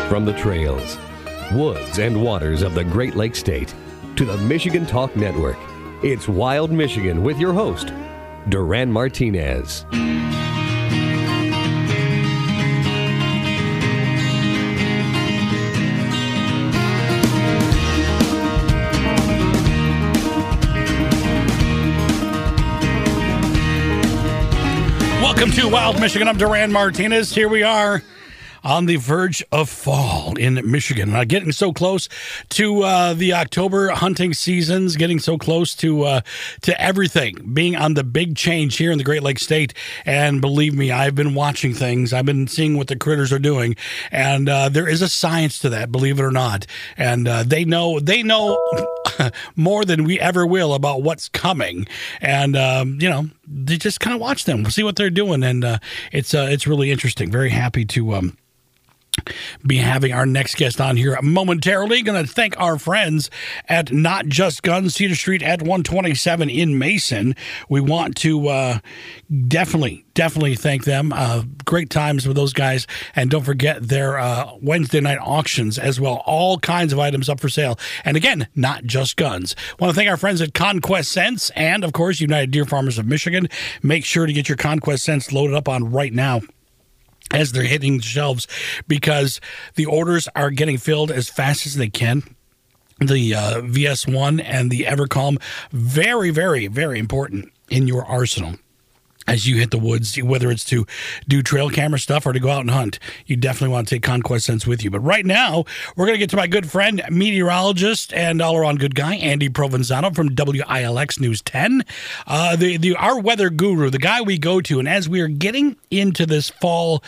From the trails, woods, and waters of the Great Lakes State to the Michigan Talk Network, it's Wild Michigan with your host, Duran Martinez. Welcome to Wild Michigan. I'm Duran Martinez. Here we are on the verge of fall in Michigan. Getting so close to the October hunting seasons, getting so close to everything, being on the big change here in the Great Lakes State. And believe me, I've been watching things. I've been seeing what the critters are doing. And there is a science to that, believe it or not. And they know more than we ever will about what's coming. And, they just kind of watch them, see what they're doing. And it's really interesting. Very happy to be having our next guest on here momentarily. Going to thank our friends at Not Just Guns, Cedar Street at 127 in Mason. We want to definitely thank them. Great times with those guys. And don't forget their Wednesday night auctions as well. All kinds of items up for sale. And again, Not Just Guns. Want to thank our friends at Conquest Scents and, of course, United Deer Farmers of Michigan. Make sure to get your Conquest Scents loaded up on right now as they're hitting the shelves, because the orders are getting filled as fast as they can. The VS1 and the Evercalm, very, very, very important in your arsenal as you hit the woods, whether it's to do trail camera stuff or to go out and hunt. You definitely want to take Conquest Scents with you. But right now, we're going to get to my good friend, meteorologist and all-around good guy, Andy Provenzano from WILX News 10, our weather guru, the guy we go to. And as we are getting into this fall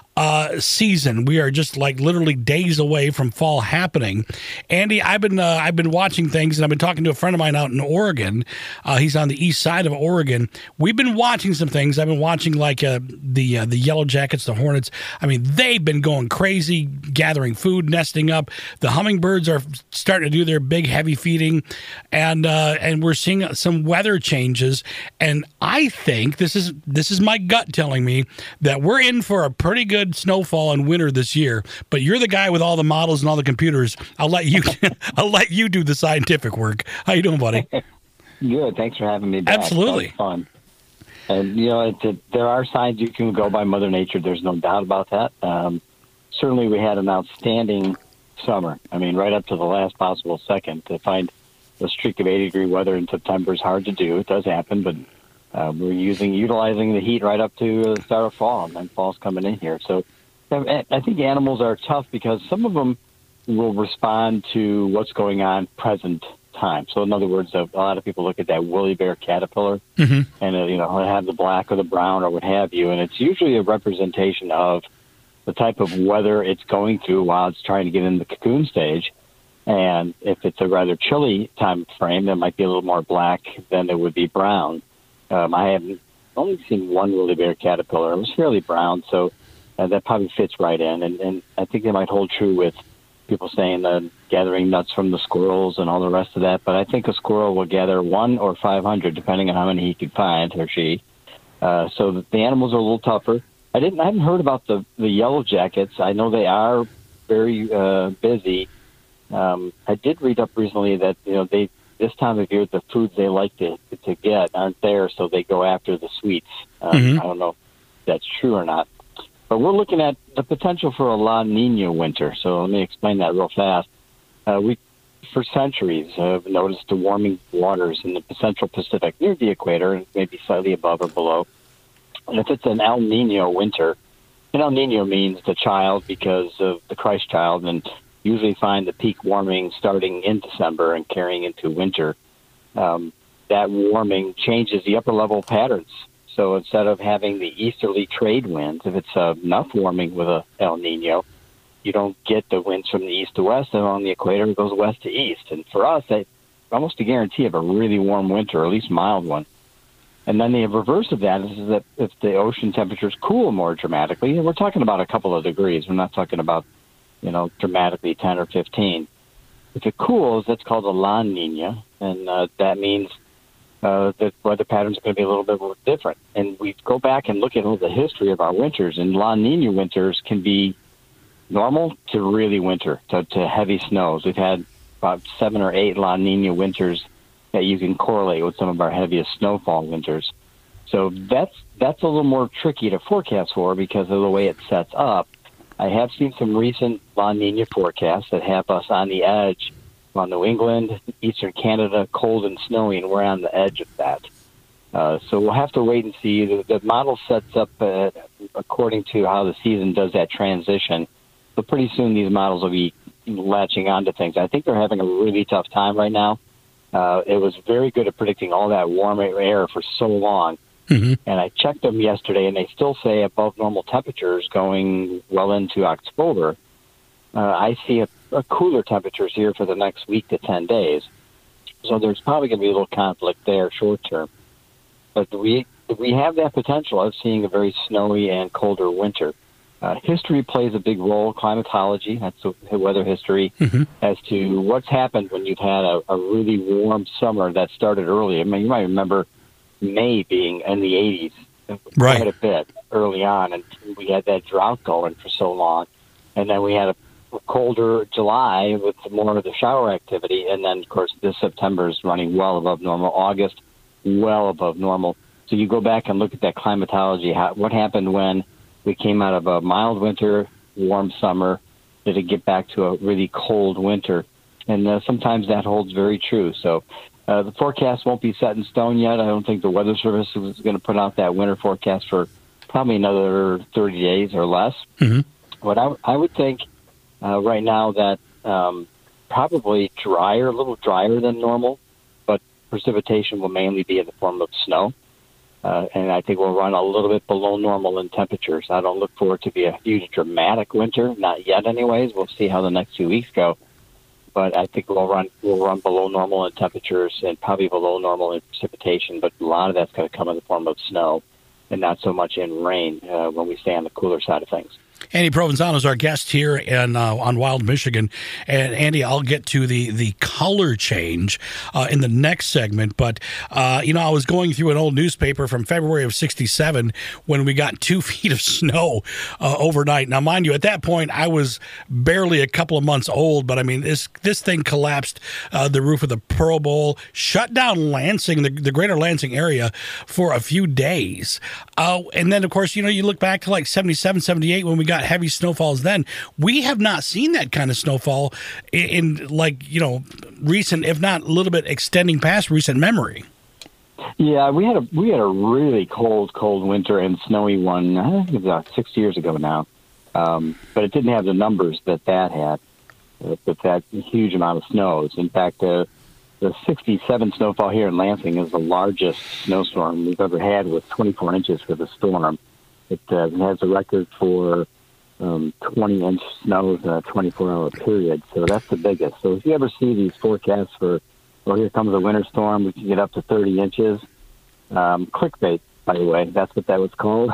season, we are just like literally days away from fall happening. Andy, I've been watching things, and I've been talking to a friend of mine out in Oregon. He's on the east side of Oregon. We've been watching some things. I've been watching like the Yellow Jackets, the Hornets. I mean, they've been going crazy, gathering food, nesting up. The hummingbirds are starting to do their big heavy feeding, and we're seeing some weather changes. And I think this is my gut telling me that we're in for a pretty good snowfall and winter this year. But you're the guy with all the models and all the computers. I'll let you do the scientific work. How you doing, buddy? Good. Thanks for having me back. Absolutely. Fun. And there are signs you can go by Mother Nature. There's no doubt about that. Certainly, we had an outstanding summer. I mean, right up to the last possible second. To find a streak of 80-degree weather in September is hard to do. It does happen, but we're utilizing the heat right up to the start of fall, and then fall's coming in here. So I think animals are tough because some of them will respond to what's going on present time. So in other words, a lot of people look at that woolly bear caterpillar and have the black or the brown or what have you, and it's usually a representation of the type of weather it's going through while it's trying to get in the cocoon stage. And if it's a rather chilly time frame, it might be a little more black than it would be brown. I have only seen one woolly bear caterpillar. It was fairly brown, so that probably fits right in. And I think they might hold true with people saying that gathering nuts from the squirrels and all the rest of that. But I think a squirrel will gather 1 or 500, depending on how many he can find, or she. So the animals are a little tougher. I hadn't heard about the yellow jackets. I know they are very busy. I did read up recently that this time of year, the foods they like to get aren't there, so they go after the sweets. I don't know if that's true or not. But we're looking at the potential for a La Nina winter, so let me explain that real fast. We, for centuries, have noticed the warming waters in the Central Pacific near the equator, maybe slightly above or below. And if it's an El Nino winter, and El Nino means the child because of the Christ child, and usually find the peak warming starting in December and carrying into winter. That warming changes the upper level patterns. So instead of having the easterly trade winds, if it's enough warming with a El Nino, you don't get the winds from the east to west, and on the equator it goes west to east. And for us, that's almost a guarantee of a really warm winter, or at least mild one. And then the reverse of that is that if the ocean temperatures cool more dramatically, and we're talking about a couple of degrees, we're not talking about dramatically 10 or 15. If it cools, that's called a La Nina, and that means the weather patterns are going to be a little bit more different. And we go back and look at all the history of our winters, and La Nina winters can be normal to really winter, to heavy snows. We've had about 7 or 8 La Nina winters that you can correlate with some of our heaviest snowfall winters. So that's a little more tricky to forecast for because of the way it sets up. I have seen some recent La Nina forecasts that have us on the edge on New England, eastern Canada, cold and snowy, and we're on the edge of that. So we'll have to wait and see. The model sets up according to how the season does that transition. But pretty soon these models will be latching onto things. I think they're having a really tough time right now. It was very good at predicting all that warm air for so long. Mm-hmm. And I checked them yesterday, and they still say above normal temperatures going well into October. I see a cooler temperatures here for the next week to 10 days. So there's probably going to be a little conflict there short term. But we have that potential of seeing a very snowy and colder winter. History plays a big role, climatology, that's the weather history, mm-hmm. as to what's happened when you've had a really warm summer that started early. I mean, you might remember May being in the 80s right. quite a bit early on, and we had that drought going for so long. And then we had a colder July with more of the shower activity, and then, of course, this September is running well above normal. August, well above normal. So you go back and look at that climatology, what happened when we came out of a mild winter, warm summer, did it get back to a really cold winter? And sometimes that holds very true. So the forecast won't be set in stone yet. I don't think the Weather Service is going to put out that winter forecast for probably another 30 days or less. Mm-hmm. But I would think right now that probably drier, a little drier than normal, but precipitation will mainly be in the form of snow. And I think we'll run a little bit below normal in temperatures. I don't look for it to be a huge dramatic winter, not yet anyways. We'll see how the next 2 weeks go. But I think we'll run below normal in temperatures and probably below normal in precipitation. But a lot of that's going to come in the form of snow and not so much in rain when we stay on the cooler side of things. Andy Provenzano is our guest here on Wild Michigan. And, Andy, I'll get to the color change in the next segment. But, I was going through an old newspaper from February of 1967 when we got 2 feet of snow overnight. Now, mind you, at that point, I was barely a couple of months old. But, I mean, this thing collapsed the roof of the Pearl Bowl, shut down Lansing, the greater Lansing area, for a few days. And then, of course, you look back to like 77, 78 when we got heavy snowfalls then. We have not seen that kind of snowfall in recent, if not a little bit extending past recent memory. Yeah, we had a really cold winter and snowy one, I think it was about 6 years ago now. But it didn't have the numbers that had, with that huge amount of snows. In fact, the 67 snowfall here in Lansing is the largest snowstorm we've ever had, with 24 inches for the storm. It has a record for 20-inch snows in a 24-hour period, so that's the biggest. So if you ever see these forecasts for, here comes a winter storm, we can get up to 30 inches. Clickbait, by the way, that's what that was called.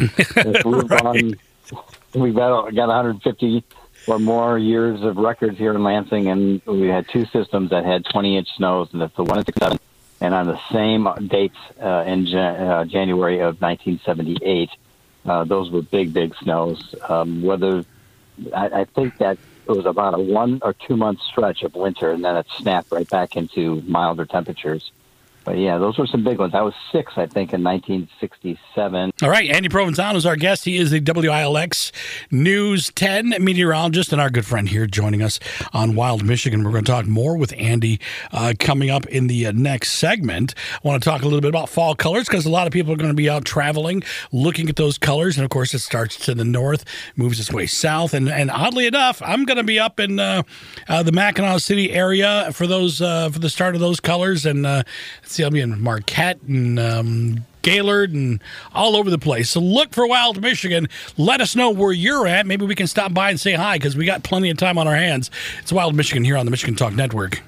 We've got 150 or more years of records here in Lansing, and we had 2 systems that had 20-inch snows, and that's the 1 and 67. And on the same dates in January of 1978, those were big snows. I think that it was about a 1 or 2 month stretch of winter, and then it snapped right back into milder temperatures. But yeah, those were some big ones. I was 6, I think, in 1967. All right, Andy Provenzano is our guest. He is the WILX News 10 meteorologist and our good friend here joining us on Wild Michigan. We're going to talk more with Andy coming up in the next segment. I want to talk a little bit about fall colors because a lot of people are going to be out traveling, looking at those colors. And, of course, it starts to the north, moves its way south. And oddly enough, I'm going to be up in the Mackinac City area for those for the start of those colors. And I'll be in Marquette and Gaylord and all over the place. So look for Wild Michigan. Let us know where you're at. Maybe we can stop by and say hi because we got plenty of time on our hands. It's Wild Michigan here on the Michigan Talk Network.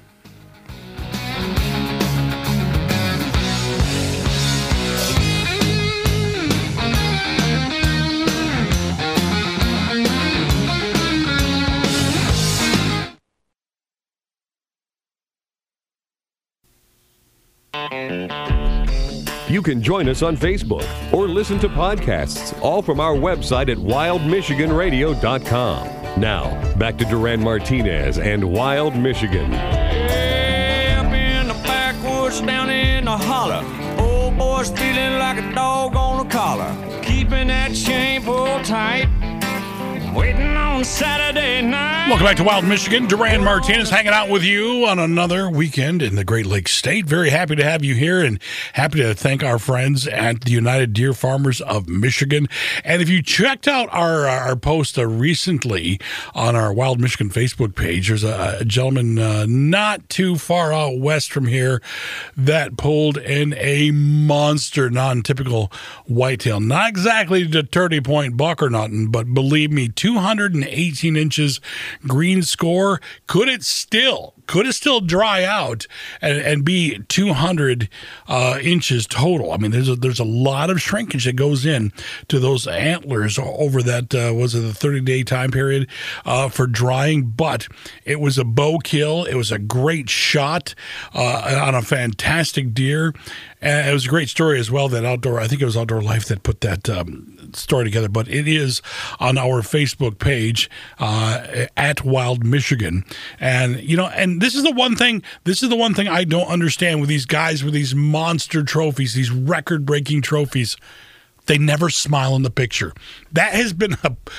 You can join us on Facebook or listen to podcasts, all from our website at wildmichiganradio.com. Now, back to Duran Martinez and Wild Michigan. Hey, up in the backwoods, down in the holler. Old boy's feeling like a dog on a collar. Keeping that chain pulled tight. Waiting on Saturday night. Welcome back to Wild Michigan. Duran Martinez hanging out with you on another weekend in the Great Lakes State. Very happy to have you here and happy to thank our friends at the United Deer Farmers of Michigan. And if you checked out our post recently on our Wild Michigan Facebook page, there's a gentleman not too far out west from here that pulled in a monster, non-typical whitetail. Not exactly the 30-point buck or nothing, but believe me, 218 inches green score. Could it still dry out and be 200 inches total? I mean, there's a lot of shrinkage that goes in to those antlers over that was it the 30-day time period for drying. But it was a bow kill. It was a great shot on a fantastic deer. And it was a great story as well. That I think it was Outdoor Life that put that story together. But it is on our Facebook page at Wild Michigan. And this is the one thing I don't understand with these guys with these monster trophies, these record-breaking trophies. They never smile in the picture. That has been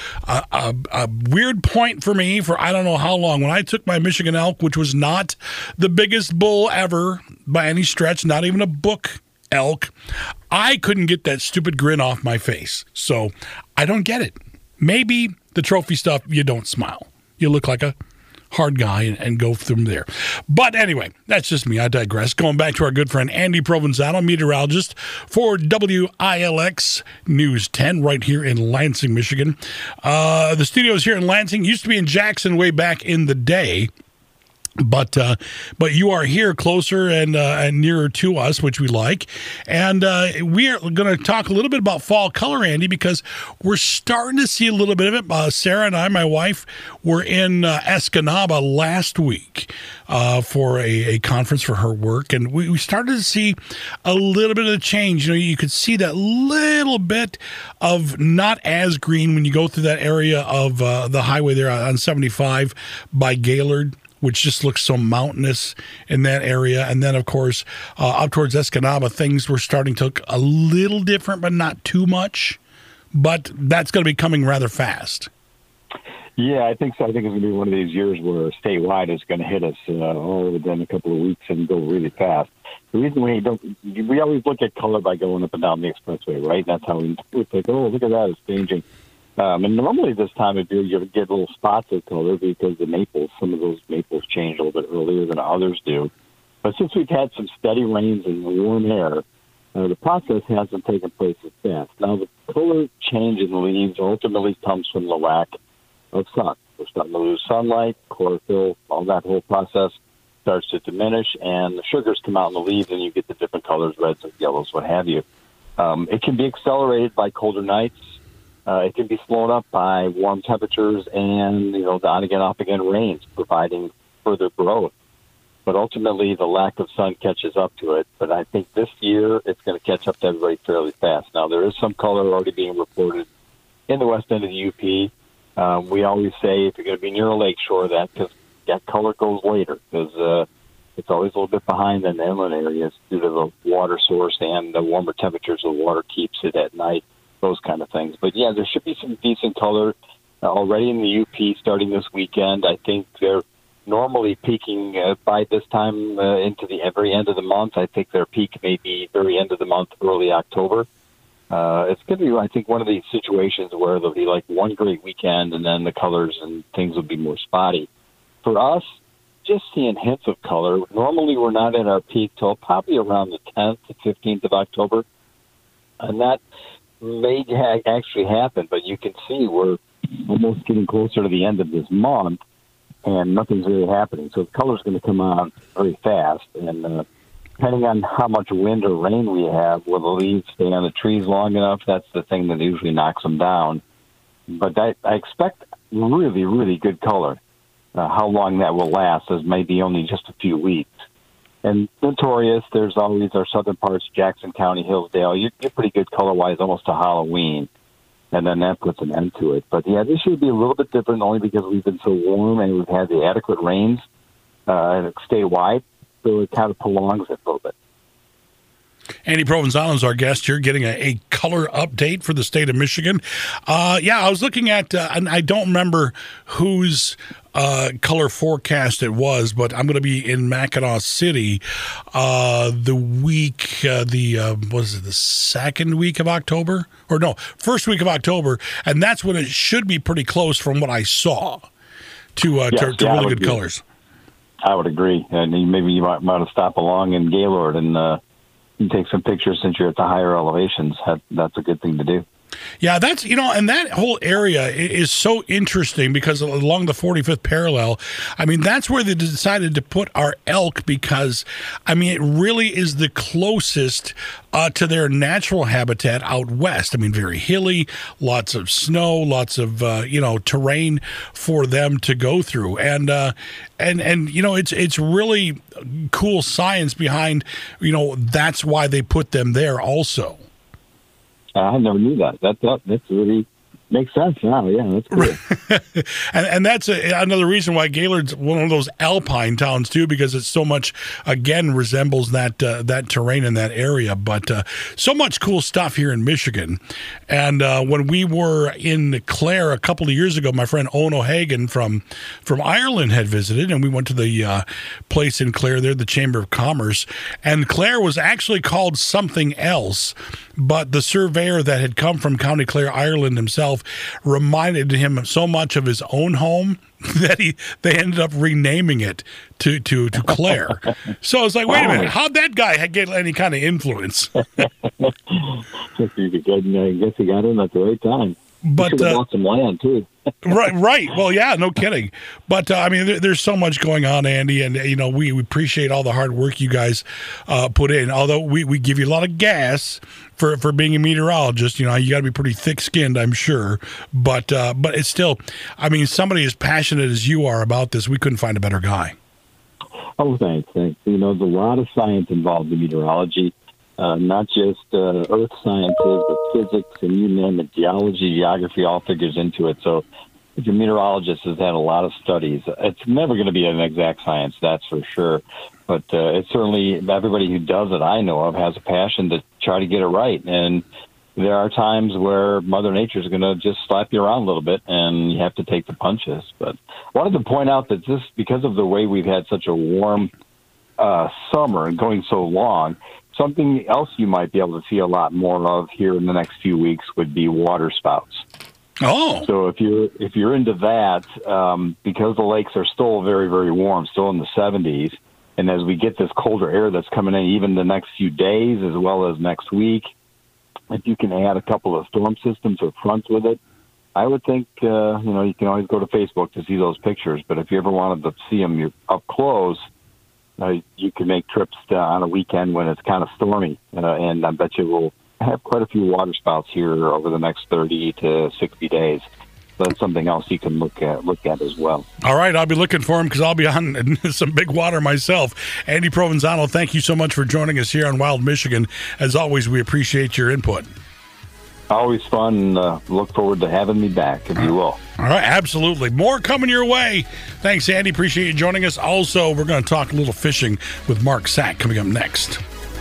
a weird point for me for I don't know how long. When I took my Michigan elk, which was not the biggest bull ever by any stretch, not even a book elk, I couldn't get that stupid grin off my face. So I don't get it. Maybe the trophy stuff, you don't smile. You look like a hard guy and go from there. But anyway, that's just me. I digress. Going back to our good friend Andy Provenzano, meteorologist for WILX News 10 right here in Lansing, Michigan. The studios here in Lansing used to be in Jackson way back in the day. But you are here closer and nearer to us, which we like. And we are going to talk a little bit about fall color, Andy, because we're starting to see a little bit of it. Sarah and I, my wife, were in Escanaba last week for a conference for her work. And we started to see a little bit of the change. You could see that little bit of not as green when you go through that area of the highway there on 75 by Gaylord, which just looks so mountainous in that area. And then, of course, up towards Escanaba, things were starting to look a little different, but not too much. But that's going to be coming rather fast. Yeah, I think so. I think it's going to be one of these years where statewide is going to hit us all within a couple of weeks and go really fast. The reason we always look at color by going up and down the expressway, right? That's how we think, oh, look at that, it's changing. And normally this time of year, you get little spots of color because some of those maples change a little bit earlier than others do. But since we've had some steady rains and warm air, the process hasn't taken place as fast. Now, the color change in the leaves ultimately comes from the lack of sun. We're starting to lose sunlight, chlorophyll, all that whole process starts to diminish, and the sugars come out in the leaves, and you get the different colors, reds and yellows, what have you. It can be accelerated by colder nights. It can be slowed up by warm temperatures and, the on-again, off-again rains, providing further growth. But ultimately, the lack of sun catches up to it. But I think this year, it's going to catch up to everybody fairly fast. Now, there is some color already being reported in the west end of the UP. We always say if you're going to be near a lake shore, that color goes later because it's always a little bit behind in the inland areas due to the water source and the warmer temperatures of the water keeps it at night. Those kind of things. But, yeah, there should be some decent color already in the UP starting this weekend. I think they're normally peaking by this time into the very end of the month. I think their peak may be very end of the month, early October. It's going to be, I think, one of these situations where there'll be like one great weekend and then the colors and things will be more spotty. For us, just seeing hints of color, normally we're not at our peak till probably around the 10th to 15th of October. And that may actually happen, but you can see we're almost getting closer to the end of this month, and nothing's really happening. So the color's going to come out very fast, and depending on how much wind or rain we have, will the leaves stay on the trees long enough? That's the thing that usually knocks them down. But I expect really, really good color. How long that will last is maybe only just a few weeks. And notorious, there's always our southern parts, Jackson County, Hillsdale. You get pretty good color-wise almost to Halloween. and then that puts an end to it. But yeah, this should be a little bit different only because we've been so warm and we've had the adequate rains statewide, so it kind of prolongs it a little bit. Andy Provenzano is our guest here, getting a color update for the state of Michigan. I was looking at, and I don't remember whose color forecast it was, but I'm going to be in Mackinac City the week, the second week of October? Or no, first week of October, and that's when it should be pretty close from what I saw to really good colors. I would agree. And maybe you might want to stop along in Gaylord and take some pictures since you're at the higher elevations. That's a good thing to do. Yeah, that's, and that whole area is so interesting because along the 45th parallel, I mean, that's where they decided to put our elk because, I mean, it really is the closest to their natural habitat out west. I mean, very hilly, lots of snow, lots of, terrain for them to go through. And it's really cool science behind, that's why they put them there also. I never knew that. That's really makes sense now. Yeah, that's cool. and that's another reason why Gaylord's one of those alpine towns too, because it so much again resembles that terrain in that area. But so much cool stuff here in Michigan. And when we were in Clare a couple of years ago, my friend Owen O'Hagan from Ireland had visited, and we went to the place in Clare there, the Chamber of Commerce. And Clare was actually called something else, but the surveyor that had come from County Clare, Ireland himself, reminded him so much of his own home that they ended up renaming it to Clare. So I was like, wait a minute, how'd that guy get any kind of influence? I guess he got in at the right time. But bought some land too. right. Well, yeah, no kidding. But I mean, there's so much going on, Andy, and we appreciate all the hard work you guys put in. Although we give you a lot of gas for being a meteorologist, you got to be pretty thick-skinned, I'm sure. But it's still, I mean, somebody as passionate as you are about this, we couldn't find a better guy. Oh, thanks. There's a lot of science involved in meteorology. Not just earth sciences, but physics and you name it, geology, geography, all figures into it. So if a meteorologist has had a lot of studies, it's never going to be an exact science, that's for sure. But it's certainly, everybody who does it I know of has a passion to try to get it right. And there are times where Mother Nature is going to just slap you around a little bit and you have to take the punches. But I wanted to point out that this, because of the way we've had such a warm summer and going so long, something else you might be able to see a lot more of here in the next few weeks would be water spouts. Oh, so if you're into that, because the lakes are still very, very warm, still in the 70s, and as we get this colder air that's coming in, even the next few days as well as next week, if you can add a couple of storm systems or fronts with it, I would think you can always go to Facebook to see those pictures. But if you ever wanted to see them up close, you can make trips on a weekend when it's kind of stormy, and I bet you we'll have quite a few water spouts here over the next 30 to 60 days. So that's something else you can look at as well. All right, I'll be looking for them because I'll be on some big water myself. Andy Provenzano, thank you so much for joining us here on Wild Michigan. As always, we appreciate your input. Always fun. Look forward to having me back, if you will. All right, absolutely. More coming your way. Thanks, Andy. Appreciate you joining us. Also, we're going to talk a little fishing with Mark Sack coming up next.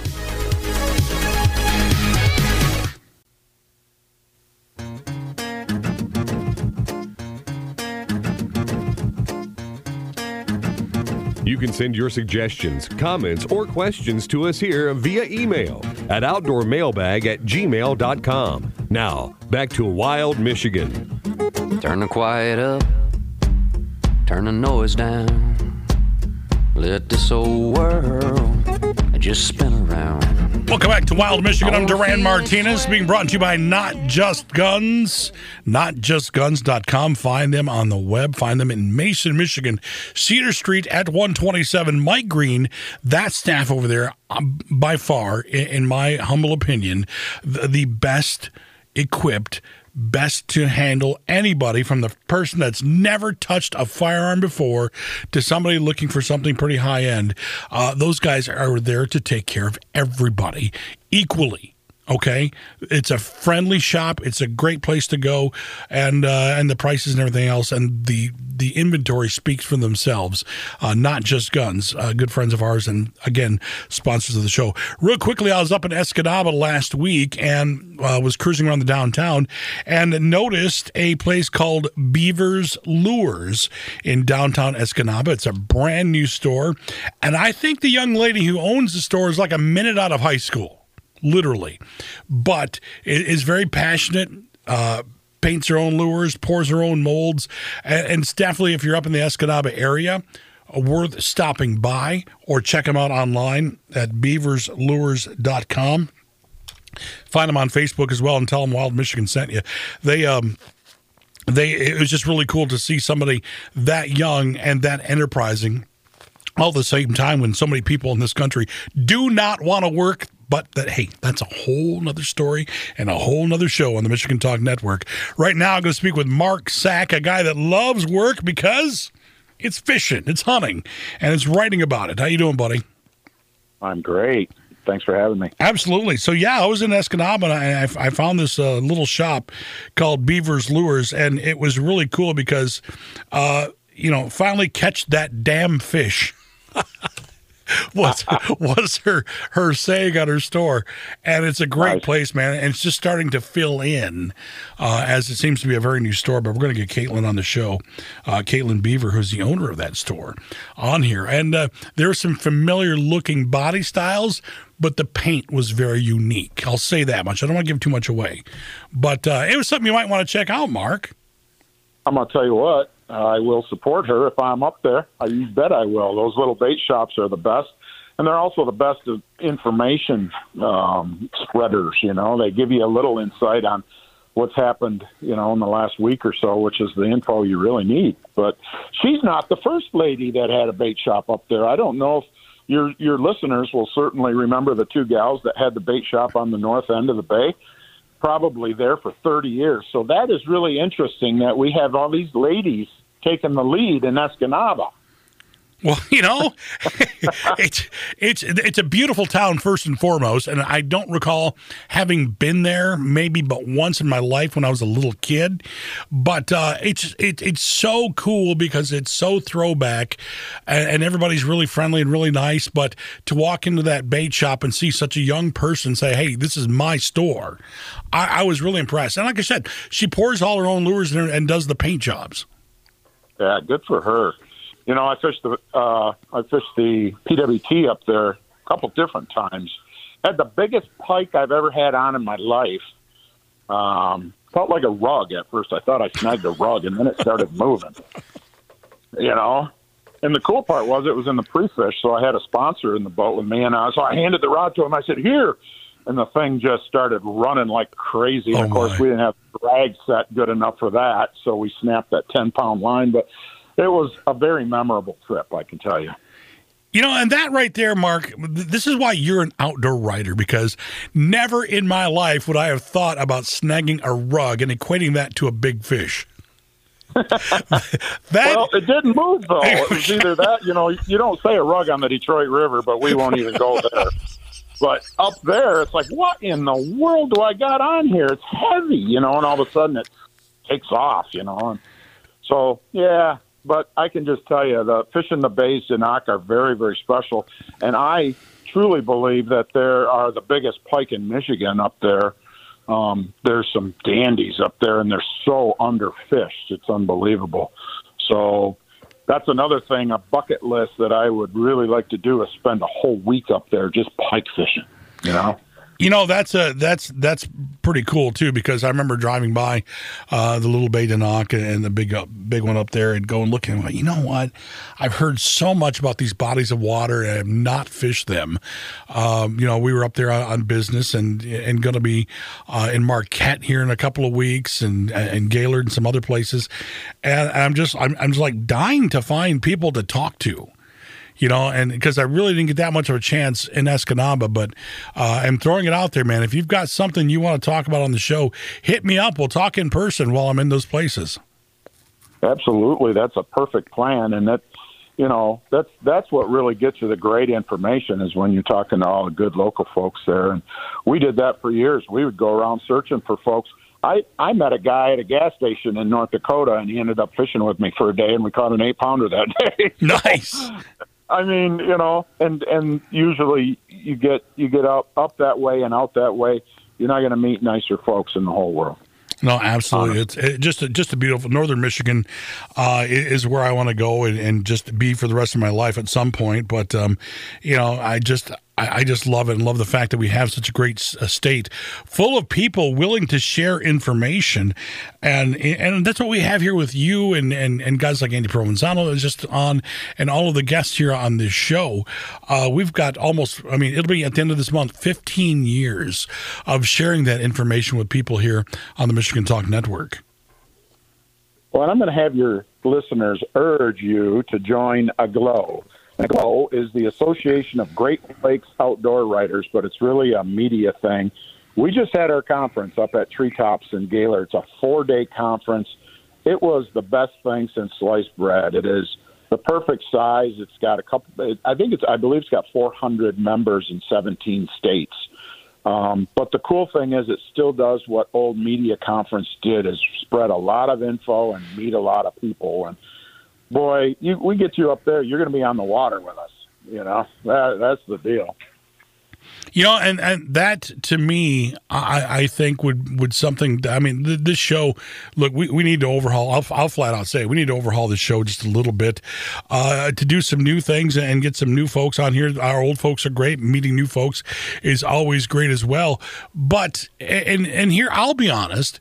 You can send your suggestions, comments, or questions to us here via email at outdoormailbag@gmail.com. Now, back to Wild Michigan. Turn the quiet up, turn the noise down. Let this old world just spin around. Welcome back to Wild Michigan. I'm Duran Martinez, being brought to you by Not Just Guns, notjustguns.com. Find them on the web. Find them in Mason, Michigan, Cedar Street at 127. Mike Green, that staff over there, by far, in my humble opinion, the best equipped, best to handle anybody, from the person that's never touched a firearm before to somebody looking for something pretty high end. Those guys are there to take care of everybody equally. Okay, it's a friendly shop. It's a great place to go, and the prices and everything else, and the inventory speaks for themselves. Not just guns. Good friends of ours, and again, sponsors of the show. Real quickly, I was up in Escanaba last week and was cruising around the downtown and noticed a place called Beaver's Lures in downtown Escanaba. It's a brand new store, and I think the young lady who owns the store is like a minute out of high school. Literally, but is very passionate, paints her own lures, pours her own molds, and it's definitely, if you're up in the Escanaba area, worth stopping by or check them out online at beaverslures.com. Find them on Facebook as well and tell them Wild Michigan sent you. It was just really cool to see somebody that young and that enterprising all at the same time when so many people in this country do not want to work. But that's a whole nother story and a whole nother show on the Michigan Talk Network. Right now, I'm going to speak with Mark Sack, a guy that loves work because it's fishing, it's hunting, and it's writing about it. How you doing, buddy? I'm great. Thanks for having me. Absolutely. So, I was in Escanaba, and I found this little shop called Beaver's Lures, and it was really cool because, finally catch that damn fish. was her saying on her store, and it's a great place, man, and it's just starting to fill in as it seems to be a very new store. But we're going to get Caitlin on the show, Caitlin Beaver, who's the owner of that store, on here, and there are some familiar looking body styles, but the paint was very unique. I'll say that much. I don't want to give too much away, but it was something you might want to check out, Mark. I'm going to tell you what. I will support her if I'm up there. You bet I will. Those little bait shops are the best, and they're also the best of information spreaders. They give you a little insight on what's happened, in the last week or so, which is the info you really need. But she's not the first lady that had a bait shop up there. I don't know if your listeners will certainly remember the two gals that had the bait shop on the north end of the bay. Probably there for 30 years. So that is really interesting that we have all these ladies taking the lead in Escanaba. Well, it's a beautiful town first and foremost, and I don't recall having been there maybe but once in my life when I was a little kid. But it's so cool because it's so throwback, and everybody's really friendly and really nice. But to walk into that bait shop and see such a young person say, "Hey, this is my store," I was really impressed. And like I said, she pours all her own lures and does the paint jobs. Yeah, good for her. I fished the PWT up there a couple different times. Had the biggest pike I've ever had on in my life. Felt like a rug at first. I thought I snagged a rug, and then it started moving. And the cool part was it was in the pre-fish, so I had a sponsor in the boat with me, and so I handed the rod to him. I said, "Here," and the thing just started running like crazy. And of course, we didn't have drag set good enough for that, so we snapped that 10-pound line, but it was a very memorable trip, I can tell you. And that right there, Mark, this is why you're an outdoor writer, because never in my life would I have thought about snagging a rug and equating that to a big fish. Well, it didn't move, though. It was either that, you don't say a rug on the Detroit River, but we won't even go there. But up there, it's like, what in the world do I got on here? It's heavy, and all of a sudden it takes off, And so, yeah. But I can just tell you, the fish in the bays in Enoch are very, very special. And I truly believe that there are the biggest pike in Michigan up there. There's some dandies up there, and they're so underfished. It's unbelievable. So that's another thing, a bucket list that I would really like to do is spend a whole week up there just pike fishing, That's pretty cool too, because I remember driving by the little bay Enoch and the big one up there and going looking. I'm like, you know what? I've heard so much about these bodies of water and I have not fished them. We were up there on business and going to be in Marquette here in a couple of weeks and Gaylord and some other places, and I'm just like dying to find people to talk to. And because I really didn't get that much of a chance in Escanaba, but I'm throwing it out there, man. If you've got something you want to talk about on the show, hit me up. We'll talk in person while I'm in those places. Absolutely. That's a perfect plan. And that, you know, that's what really gets you the great information is when you're talking to all the good local folks there. And we did that for years. We would go around searching for folks. I met a guy at a gas station in North Dakota, and he ended up fishing with me for a day, and we caught an 8-pounder that day. Nice. I mean, you know, and usually you get up that way and out that way. You're not going to meet nicer folks in the whole world. No, absolutely. It's just a beautiful Northern Michigan is where I want to go and just be for the rest of my life at some point. But you know, I just love it and love the fact that we have such a great state full of people willing to share information, and that's what we have here with you and guys like Andy Provenzano is just on, and all of the guests here on this show. We've got almost, I mean, it'll be at the end of this month, 15 years of sharing that information with people here on the Michigan Talk Network. Well, I'm going to have your listeners urge you to join AGLOW. AGLOW is the Association of Great Lakes Outdoor Writers, but it's really a media thing. We just had our conference up at Treetops in Gaylor. It's a 4-day conference. It was the best thing since sliced bread. It is the perfect size. It's got I believe it's got 400 members in 17 states. But the cool thing is it still does what Old Media Conference did, is spread a lot of info and meet a lot of people. And boy, we get you up there, you're going to be on the water with us. You know, that's the deal. You know, and that to me, I think would something. I mean, this show. Look, we need to overhaul. I'll flat out say we need to overhaul this show just a little bit to do some new things and get some new folks on here. Our old folks are great. Meeting new folks is always great as well. But and here, I'll be honest.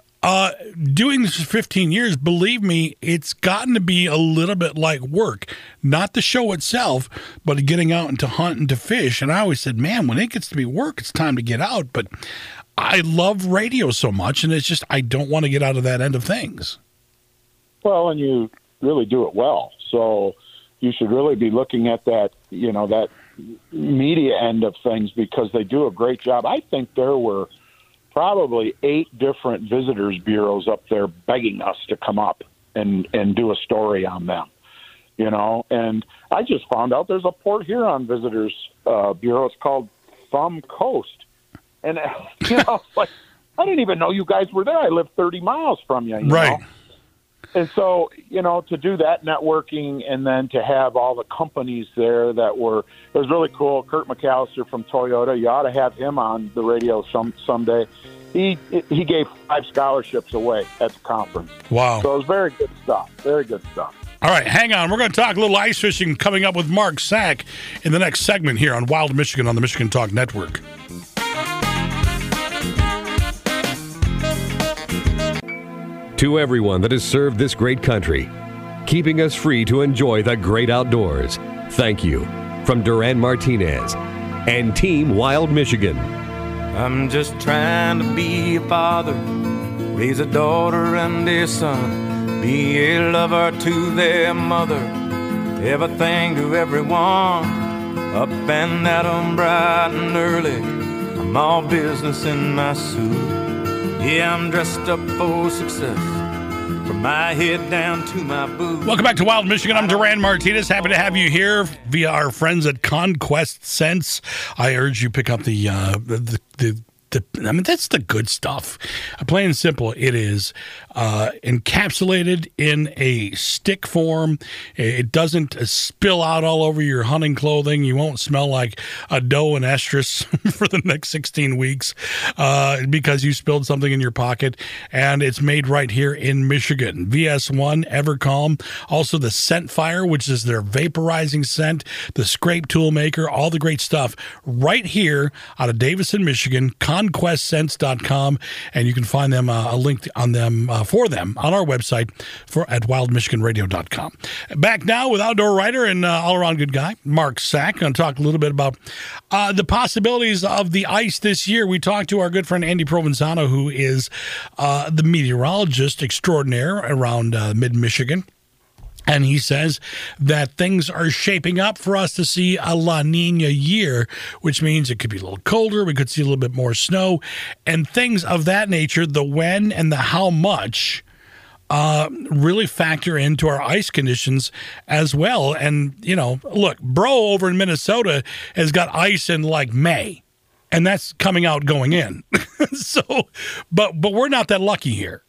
Doing this for 15 years, believe me, it's gotten to be a little bit like work. Not the show itself, but getting out and to hunt and to fish. And I always said, man, when it gets to be work, it's time to get out. But I love radio so much, and it's just I don't want to get out of that end of things. Well, and you really do it well. So you should really be looking at that, you know, that media end of things, because they do a great job. I think there were probably 8 different visitors bureaus up there begging us to come up and do a story on them, you know. And I just found out there's a Port Huron visitors bureau. It's called Thumb Coast. And, you know, like, I didn't even know you guys were there. I live 30 miles from you, right. know? And so, you know, to do that networking and then to have all the companies there it was really cool. Kurt McAllister from Toyota, you ought to have him on the radio someday. He gave 5 scholarships away at the conference. Wow. So it was very good stuff. Very good stuff. All right, hang on. We're going to talk a little ice fishing coming up with Mark Sack in the next segment here on Wild Michigan on the Michigan Talk Network. To everyone that has served this great country, keeping us free to enjoy the great outdoors, thank you from Duran Martinez and Team Wild Michigan. I'm just trying to be a father, raise a daughter and a son, be a lover to their mother, everything to everyone, up and at 'em bright and early, I'm all business in my suit. Yeah, I'm dressed up for success, from my head down to my boots. Welcome back to Wild Michigan. I'm Duran Martinez. Happy to have you here via our friends at Conquest Scents. I urge you pick up the I mean, that's the good stuff. Plain and simple, it is encapsulated in a stick form. It doesn't spill out all over your hunting clothing. You won't smell like a doe and estrus for the next 16 weeks because you spilled something in your pocket. And it's made right here in Michigan. VS1, Evercalm, also the Scent Fire, which is their vaporizing scent, the Scrape Tool Maker, all the great stuff right here out of Davison, Michigan, ConquestScents.com, and you can find them a link on them for them on our website at wildmichiganradio.com. Back now with outdoor writer and all-around good guy, Mark Sack. Going to talk a little bit about the possibilities of the ice this year. We talked to our good friend Andy Provenzano, who is the meteorologist extraordinaire around mid-Michigan. And he says that things are shaping up for us to see a La Nina year, which means it could be a little colder. We could see a little bit more snow and things of that nature. The when and the how much really factor into our ice conditions as well. And, look, Bro over in Minnesota has got ice in like May, and that's coming out going in. So, but we're not that lucky here.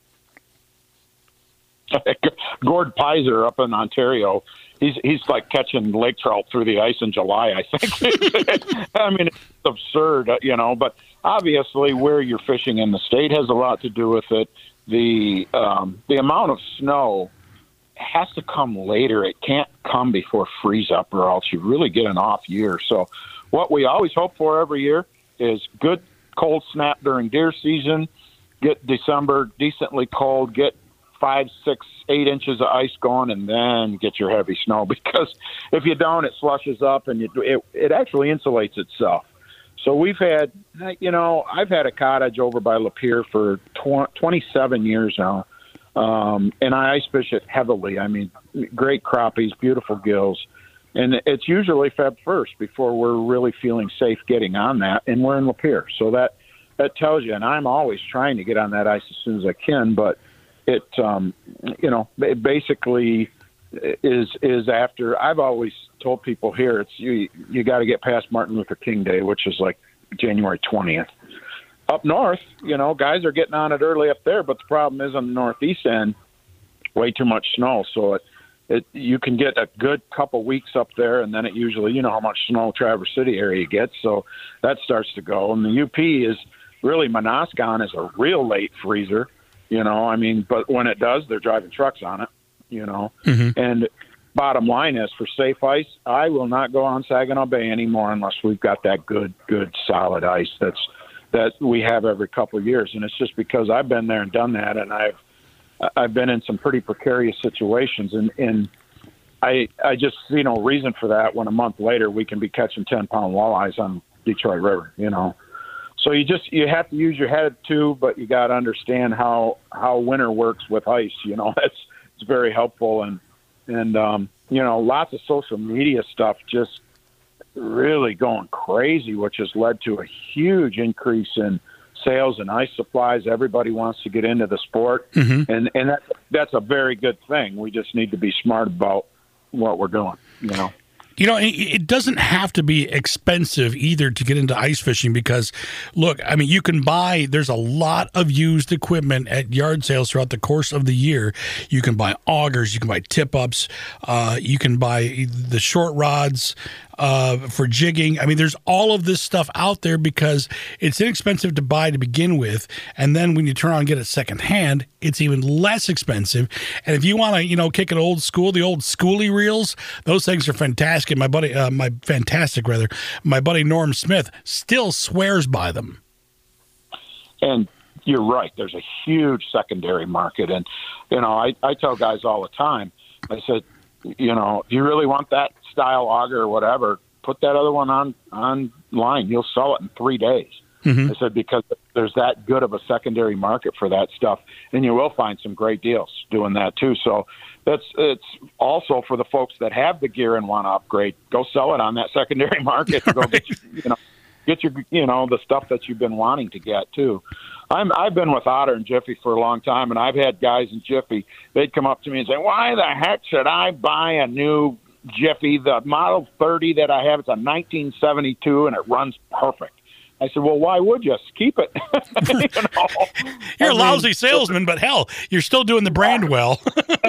Gord Pizer up in Ontario, he's like catching lake trout through the ice in July, I think. I mean, it's absurd, but obviously where you're fishing in the state has a lot to do with it. The amount of snow has to come later. It can't come before freeze up, or else you really get an off year. So what we always hope for every year is good cold snap during deer season, get December decently cold, get 5, 6, 8 inches of ice going, and then get your heavy snow, because if you don't, it slushes up and it actually insulates itself. So we've had, I've had a cottage over by Lapeer for 27 years now, and I ice fish it heavily. I mean, great crappies, beautiful gills, and it's usually Feb 1st before we're really feeling safe getting on that, and we're in Lapeer. So that tells you, and I'm always trying to get on that ice as soon as I can, but it basically is after. I've always told people here, it's you got to get past Martin Luther King Day, which is like January 20th. Up north, guys are getting on it early up there, but the problem is on the northeast end, way too much snow. So you can get a good couple weeks up there, and then it usually, how much snow Traverse City area gets, so that starts to go. And the UP is really, Monascon is a real late freezer. But when it does, they're driving trucks on it, Mm-hmm. And bottom line is, for safe ice, I will not go on Saginaw Bay anymore unless we've got that good solid ice that we have every couple of years. And it's just because I've been there and done that, and I've been in some pretty precarious situations, and I just see no reason for that when a month later we can be catching 10-pound walleyes on Detroit River, So you have to use your head too, but you got to understand how winter works with ice. It's very helpful, and lots of social media stuff just really going crazy, which has led to a huge increase in sales and ice supplies. Everybody wants to get into the sport, mm-hmm. and that's a very good thing. We just need to be smart about what we're doing. It doesn't have to be expensive either to get into ice fishing, because, look, I mean, there's a lot of used equipment at yard sales throughout the course of the year. You can buy augers, you can buy tip-ups, you can buy the short rods for jigging. I mean, there's all of this stuff out there because it's inexpensive to buy to begin with, and then when you turn on and get it secondhand, it's even less expensive. And if you want to, kick it old school, the old schoolie reels, those things are fantastic. My buddy Norm Smith still swears by them. And you're right. There's a huge secondary market. And, I tell guys all the time, I said, if you really want that style auger or whatever, put that other one online. You'll sell it in 3 days. Mm-hmm. I said, because there's that good of a secondary market for that stuff, and you will find some great deals doing that too. So it's also for the folks that have the gear and want to upgrade, go sell it on that secondary market. To go right. get your the stuff that you've been wanting to get too. I've been with Otter and Jiffy for a long time, and I've had guys in Jiffy, they'd come up to me and say, why the heck should I buy a new Jiffy? The Model 30 that I have, it's a 1972, and it runs perfect. I said, well, why would you? Keep it. You're a lousy salesman, but hell, you're still doing the brand well.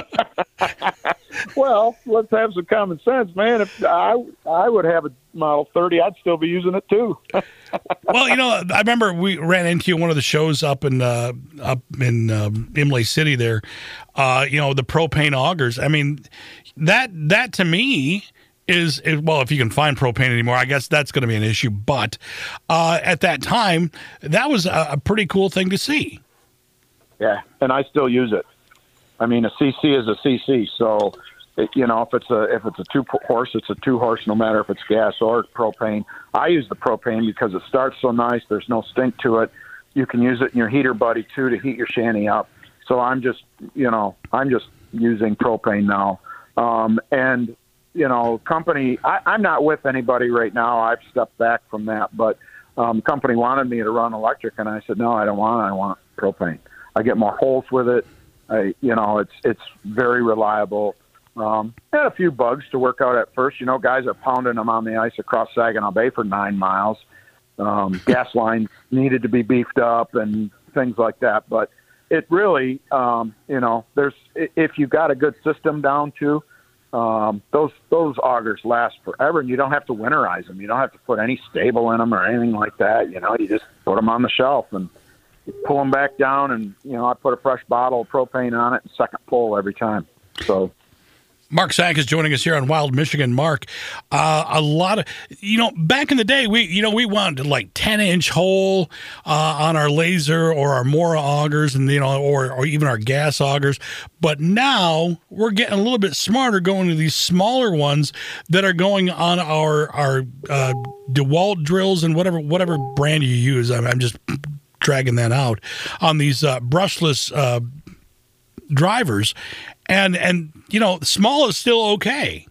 Well, let's have some common sense, man. If I would have a Model 30, I'd still be using it too. Well, I remember we ran into you one of the shows up in Imlay City there. The propane augers. I mean, that to me is well, if you can find propane anymore, I guess that's going to be an issue. But at that time, that was a pretty cool thing to see. Yeah, and I still use it. I mean, a CC is a CC. So, if it's a 2-horse, it's a 2-horse, no matter if it's gas or propane. I use the propane because it starts so nice. There's no stink to it. You can use it in your heater buddy too to heat your shanty up. So I'm just using propane now. And company, I'm not with anybody right now. I've stepped back from that, but company wanted me to run electric, and I said, no, I don't want it. I want propane. I get more holes with it. It's very reliable. Had a few bugs to work out at first. Guys are pounding them on the ice across Saginaw Bay for 9 miles. Gas lines needed to be beefed up and things like that. But it really, if you got a good system down to, those augers last forever, and you don't have to winterize them. You don't have to put any stable in them or anything like that. You just put them on the shelf and you pull them back down, and I put a fresh bottle of propane on it and second pull every time. So. Mark Sack is joining us here on Wild Michigan. Mark, a lot of, back in the day, we wanted like 10-inch hole on our laser or our Mora augers, and or even our gas augers. But now we're getting a little bit smarter, going to these smaller ones that are going on our DeWalt drills and whatever brand you use. I'm just dragging that out on these brushless drivers. And small is still okay.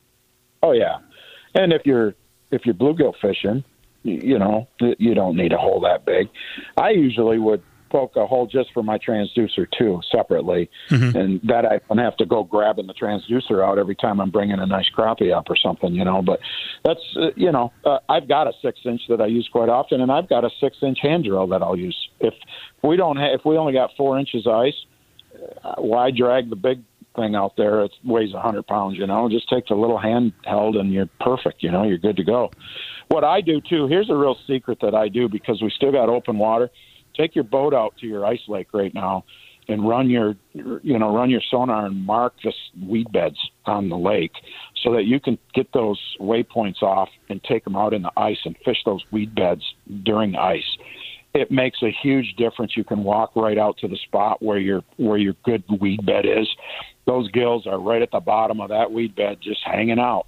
Oh yeah, and if you're bluegill fishing, you don't need a hole that big. I usually would poke a hole just for my transducer too, separately, and that I don't have to go grabbing the transducer out every time I'm bringing a nice crappie up or something, But that's I've got a 6-inch that I use quite often, and I've got a 6-inch hand drill that I'll use. If we only got 4 inches ice, why drag the big thing out there? It weighs 100 pounds, just take the little handheld and you're perfect. You're good to go. What I do too, here's a real secret that I do, because we still got open water. Take your boat out to your ice lake right now and run your sonar and mark the weed beds on the lake so that you can get those waypoints off and take them out in the ice and fish those weed beds during ice. It makes a huge difference. You can walk right out to the spot where your good weed bed is. Those gills are right at the bottom of that weed bed, just hanging out,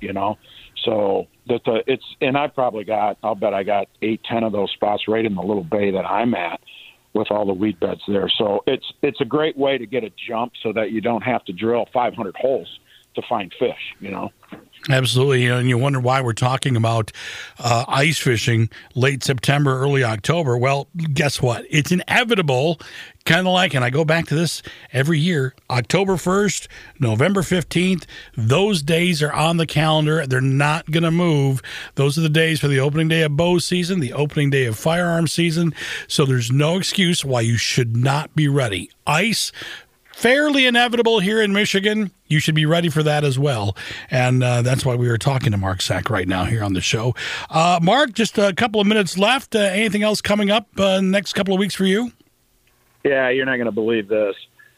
So and I'll bet I got 8-10 of those spots right in the little bay that I'm at with all the weed beds there. So it's a great way to get a jump so that you don't have to drill 500 holes to find fish, Absolutely, and you wonder why we're talking about ice fishing late September, early October. Well, guess what? It's inevitable, kind of like, and I go back to this every year, October 1st, November 15th, those days are on the calendar. They're not going to move. Those are the days for the opening day of bow season, the opening day of firearm season, so there's no excuse why you should not be ready. Ice, fairly inevitable here in Michigan. You should be ready for that as well. And that's why we were talking to Mark Sack right now here on the show. Mark, just a couple of minutes left. Anything else coming up next couple of weeks for you? Yeah, you're not going to believe this.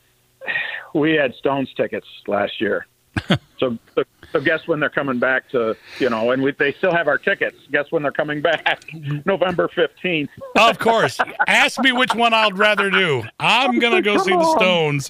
We had Stones tickets last year. So guess when they're coming back to, and they still have our tickets. Guess when they're coming back? November 15th. Of course. Ask me which one I'd rather do. I'm going to go see the Stones.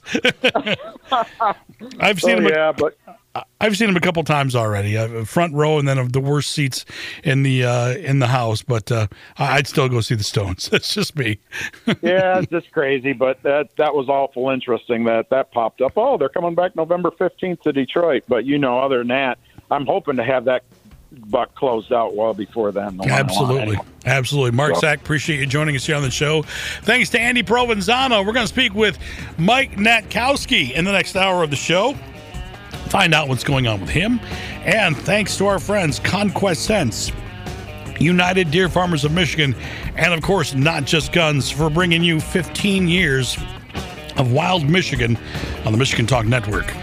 I've seen them a couple times already. Front row, and then the worst seats in the house. But I'd still go see the Stones. That's just me. Yeah, it's just crazy. But that was awful interesting that popped up. Oh, they're coming back November 15th to Detroit. But other than that, I'm hoping to have that buck closed out well before then. Absolutely. Mark Sack, appreciate you joining us here on the show. Thanks to Andy Provenzano. We're going to speak with Mike Natkowski in the next hour of the show. Find out what's going on with him. And thanks to our friends, Conquest Sense, United Deer Farmers of Michigan, and of course, Not Just Guns, for bringing you 15 years of Wild Michigan on the Michigan Talk Network.